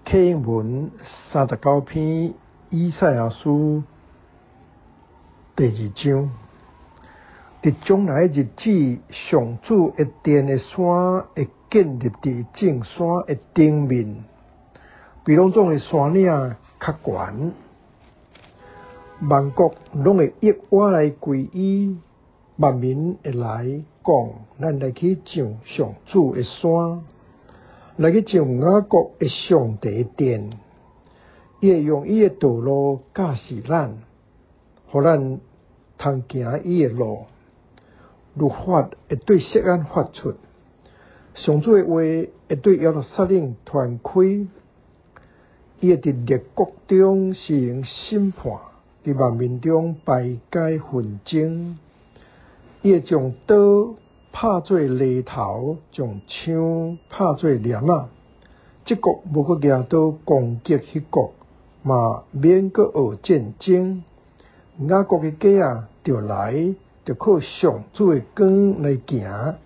启文39篇以赛亚书第2章。伫将来的日子，上主的殿的山会建立伫正山的顶面，比拢总的山岭较悬，万国拢会一窝来归依，万民会来讲，咱来去上上主的山，来去上雅各的上帝殿，伊会用伊的道路教示咱，互咱通行伊的路。律法会对锡安发出，上主的话会对耶路撒冷传开，伊会伫列国中施行审判，伫万民中排解纷争，伊会将刀拍做犁头，将枪拍做镰仔。这国无搁举刀攻击迄国，嘛免搁学战争。雅各的家就来，就靠上主的光来行。